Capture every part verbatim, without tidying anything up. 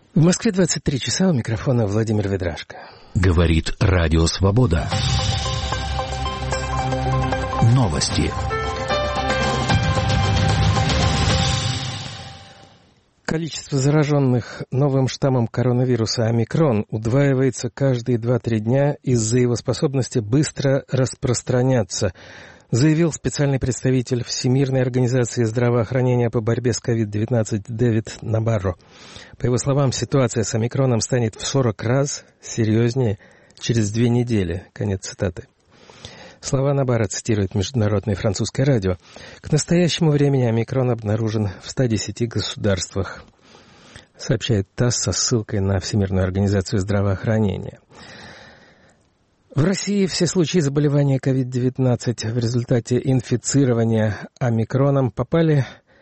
В Москве двадцать три часа, у микрофона Владимир Ведрашко. Говорит Радио Свобода. Новости. Количество зараженных новым штаммом коронавируса омикрон удваивается каждые два-три дня из-за его способности быстро распространяться, заявил специальный представитель Всемирной организации здравоохранения по борьбе с ковид девятнадцать Дэвид Набарро. По его словам, ситуация с омикроном станет в сорок раз серьезнее через две недели. Конец цитаты. Слова Набарро цитирует международное французское радио. К настоящему времени омикрон обнаружен в ста десяти государствах, сообщает ТАСС со ссылкой на Всемирную организацию здравоохранения. В России все случаи заболевания ковид девятнадцать в результате инфицирования омикроном попали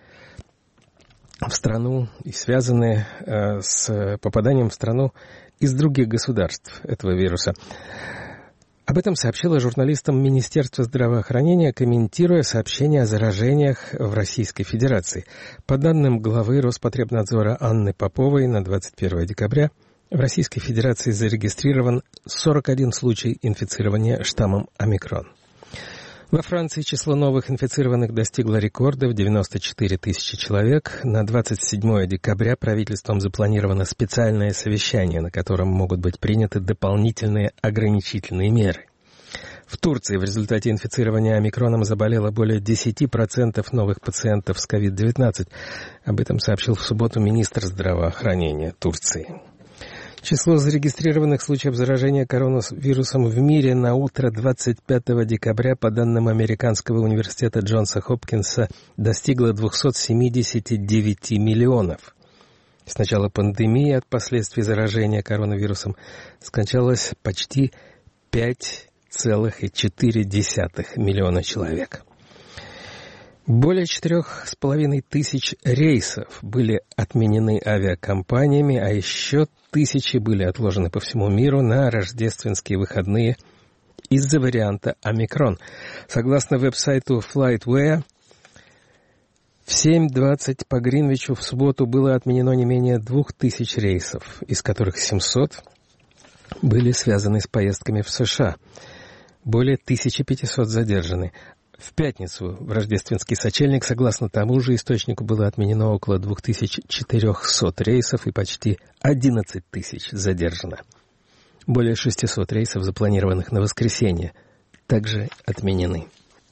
в страну и связаны э, с попаданием в страну из других государств этого вируса. Об этом сообщило журналистам Министерство здравоохранения, комментируя сообщения о заражениях в Российской Федерации. По данным главы Роспотребнадзора Анны Поповой, на двадцать первое декабря в Российской Федерации зарегистрирован сорок один случай инфицирования штаммом омикрон. Во Франции число новых инфицированных достигло рекорда в девяносто четыре тысячи человек. На двадцать седьмое декабря правительством запланировано специальное совещание, на котором могут быть приняты дополнительные ограничительные меры. В Турции в результате инфицирования омикроном заболело более десять процентов новых пациентов с ковид девятнадцать. Об этом сообщил в субботу министр здравоохранения Турции. Число зарегистрированных случаев заражения коронавирусом в мире на утро двадцать пятого декабря, по данным Американского университета Джонса Хопкинса, достигло двести семьдесят девять миллионов. С начала пандемии от последствий заражения коронавирусом скончалось почти пять целых четыре десятых миллиона человек. Более четырех с половиной тысяч рейсов были отменены авиакомпаниями, а еще тысячи были отложены по всему миру на рождественские выходные из-за варианта омикрон. Согласно веб-сайту FlightWare, в семь двадцать по Гринвичу в субботу было отменено не менее двух тысяч рейсов, из которых семьсот были связаны с поездками в США. Более тысяча пятьсот задержаны. В пятницу в рождественский сочельник, согласно тому же источнику, было отменено около две тысячи четыреста рейсов и почти одиннадцать тысяч задержано. Более шестьсот рейсов, запланированных на воскресенье, также отменены.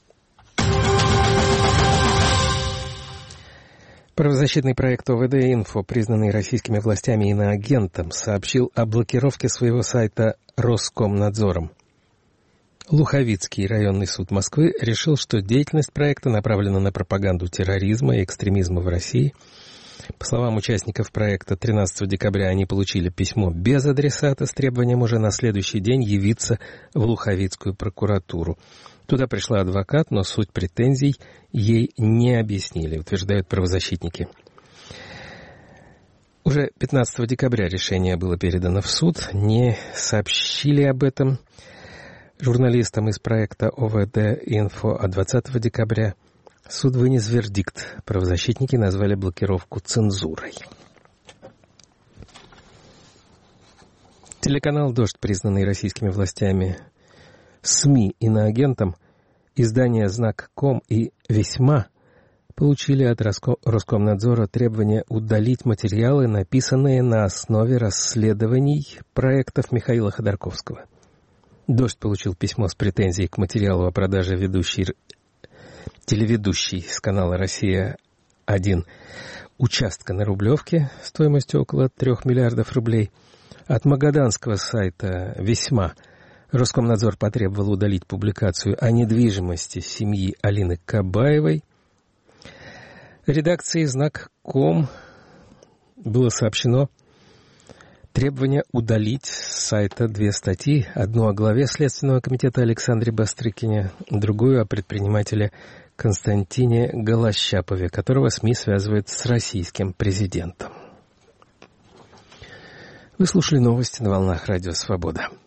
Правозащитный проект о вэ дэ «Инфо», признанный российскими властями иноагентом, сообщил о блокировке своего сайта Роскомнадзором. Луховицкий районный суд Москвы решил, что деятельность проекта направлена на пропаганду терроризма и экстремизма в России. По словам участников проекта, тринадцатого декабря они получили письмо без адресата с требованием уже на следующий день явиться в Луховицкую прокуратуру. Туда пришла адвокат, но суть претензий ей не объяснили, утверждают правозащитники. Уже пятнадцатого декабря решение было передано в суд, не сообщили об этом журналистам из проекта о вэ дэ «Инфо», а двадцатого декабря суд вынес вердикт. Правозащитники назвали блокировку цензурой. Телеканал «Дождь», признанный российскими властями СМИ иноагентом, издания «Знак.ком» и «Весьма» получили от Роскомнадзора требование удалить материалы, написанные на основе расследований проектов Михаила Ходорковского. «Дождь» получил письмо с претензией к материалу о продаже ведущей, телеведущей с канала «Россия-один» участка на Рублевке стоимостью около трех миллиардов рублей. От магаданского сайта «Весьма» Роскомнадзор потребовал удалить публикацию о недвижимости семьи Алины Кабаевой. Редакции «Знак.ком» было сообщено требование удалить с сайта две статьи, одну о главе Следственного комитета Александре Бастрыкине, другую о предпринимателе Константине Голощапове, которого СМИ связывают с российским президентом. Вы слушали новости на волнах Радио Свобода.